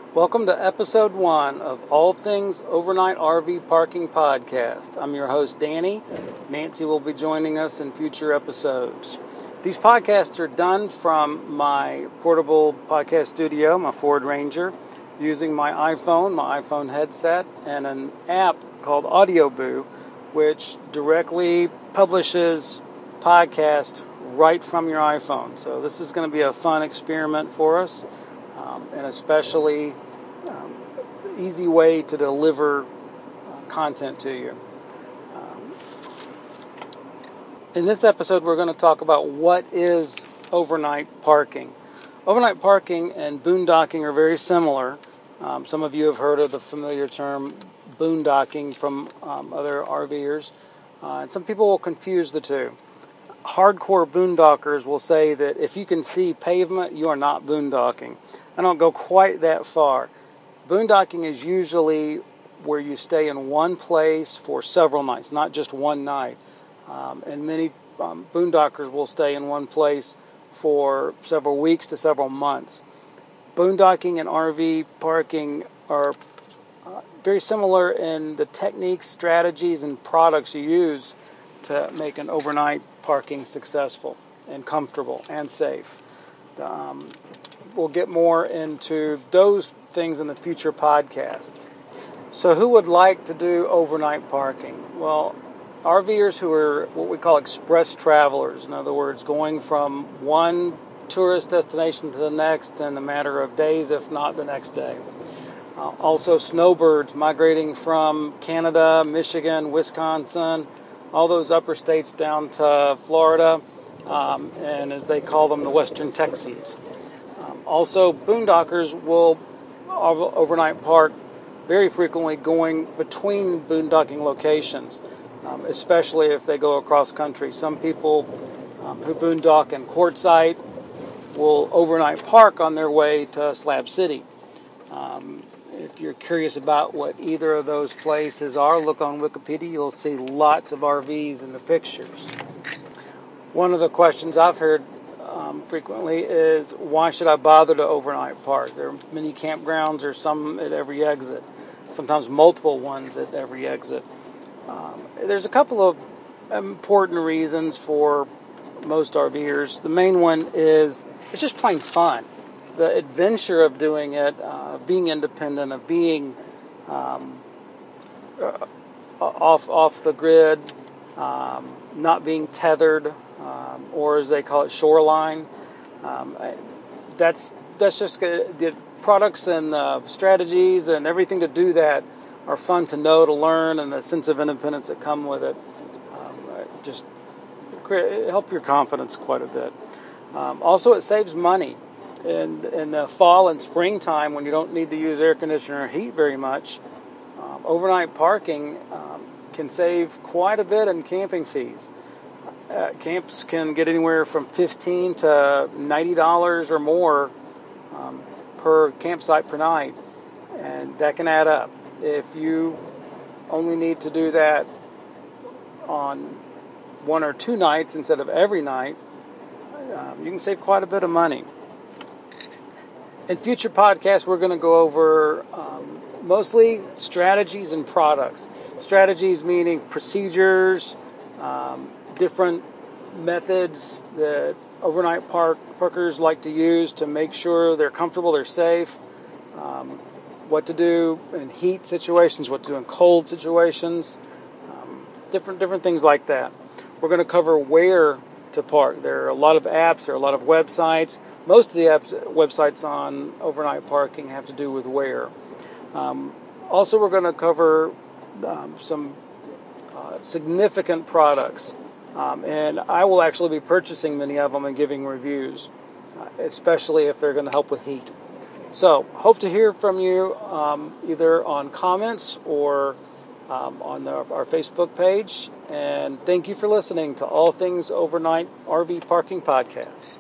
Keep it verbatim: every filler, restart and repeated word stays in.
Welcome to episode one of All Things Overnight R V Parking Podcast. I'm your host, Danny. Nancy will be joining us in future episodes. These podcasts are done from my portable podcast studio, my Ford Ranger, using my iPhone, my iPhone headset, and an app called AudioBoo, which directly publishes podcasts right from your iPhone. So this is going to be a fun experiment for us. Um, and especially um, easy way to deliver uh, content to you. Um, in this episode, we're going to talk about what is overnight parking. Overnight parking and boondocking are very similar. Um, some of you have heard of the familiar term boondocking from um, other RVers, uh, and some people will confuse the two. Hardcore boondockers will say that if you can see pavement, you are not boondocking. I don't go quite that far. Boondocking is usually where you stay in one place for several nights, not just one night. Um, and many um, boondockers will stay in one place for several weeks to several months. Boondocking and R V parking are uh, very similar in the techniques, strategies, and products you use to make an overnight parking successful and comfortable and safe. Um, we'll get more into those things in the future podcasts. So who would like to do overnight parking? Well, RVers who are what we call express travelers. In other words, going from one tourist destination to the next in a matter of days, if not the next day. Uh, also snowbirds migrating from Canada, Michigan, Wisconsin, all those upper states down to Florida, um, and as they call them, the Western Texans. Um, also, boondockers will overnight park very frequently going between boondocking locations, um, especially if they go across country. Some people um, who boondock in Quartzsite will overnight park on their way to Slab City. Um, If you're curious about what either of those places are, look on Wikipedia. You'll see lots of R Vs in the pictures. One of the questions I've heard um, frequently is, why should I bother to overnight park? There are many campgrounds or some at every exit, sometimes multiple ones at every exit. Um, there's a couple of important reasons for most RVers. The main one is it's just plain fun. The adventure of doing it, uh, being independent, of being um, uh, off off the grid, um, not being tethered, um, or as they call it, shoreline. Um, that's that's just good. The products and the strategies and everything to do that are fun to know, to learn, and the sense of independence that come with it um, just help your confidence quite a bit. Um, also, it saves money. In, in the fall and springtime, when you don't need to use air conditioner or heat very much, um, overnight parking um, can save quite a bit in camping fees. Uh, camps can get anywhere from fifteen to ninety dollars or more um, per campsite per night, and that can add up. If you only need to do that on one or two nights instead of every night, um, you can save quite a bit of money. In future podcasts, we're going to go over um, mostly strategies and products. Strategies meaning procedures, um, different methods that overnight park parkers like to use to make sure they're comfortable, they're safe, um, what to do in heat situations, what to do in cold situations, um, different different things like that. We're going to cover where to park. There are a lot of apps, there are a lot of websites. Most of the apps, websites on overnight parking have to do with where. Um, also, we're going to cover um, some uh, significant products, um, and I will actually be purchasing many of them and giving reviews, uh, especially if they're going to help with heat. So, hope to hear from you um, either on comments or um, on the, our Facebook page. And thank you for listening to All Things Overnight R V Parking Podcast.